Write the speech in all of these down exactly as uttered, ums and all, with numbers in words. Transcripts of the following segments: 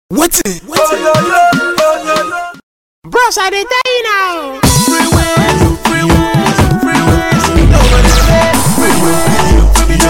What's it? What's it? Bros, I did tell you now. Freeways, freeways, freeways. Nobody there. Freeways,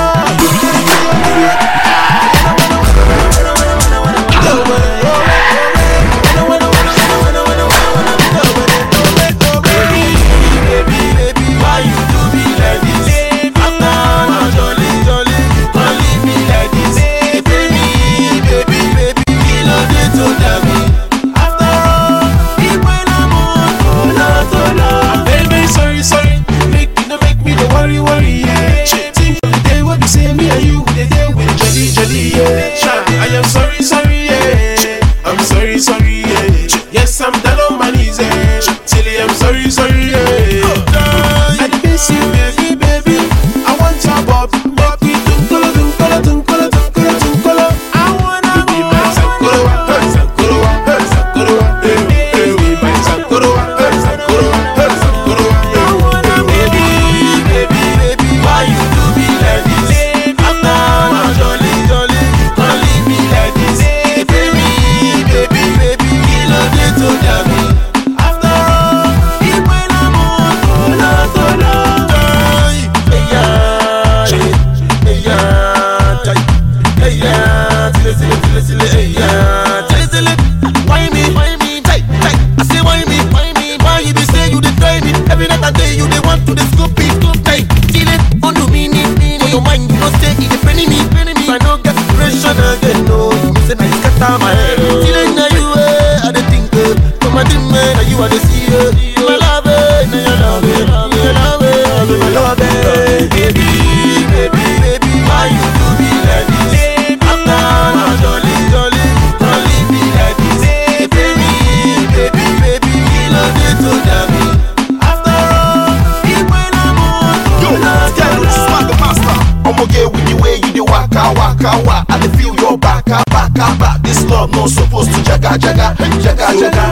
I am sorry, sorry, yeah. I'm sorry, sorry, yeah. Yes, I'm down on my knees, yeah. Tilly, I'm sorry, sorry, yeah. I miss you, baby, baby. I want your bob, bob. Tunkolo, tunkolo, tunkolo, tunkolo, tunkolo. I wanna be my Sankorowa, Sankorowa, Sankorowa, be my Sankorowa, Sankorowa, Sankorowa. I wanna baby, baby, baby. Why you do me like this? I'm not jolly, jolly. My head, feeling now you are the thinker. Come on, man, you are the seer. My love, my love, my love, my love, baby, baby, baby. Why you do me like this? I'm not jolly, jolly, don't leave me like this. Baby, baby, baby, you love it so damn. After all, even when I'm on, yo, tell me, swagger master. I'ma get with the way you do waka, waka, waka. I feel your back, back, back. This love not supposed to jaga, jaga, jaga, jaga.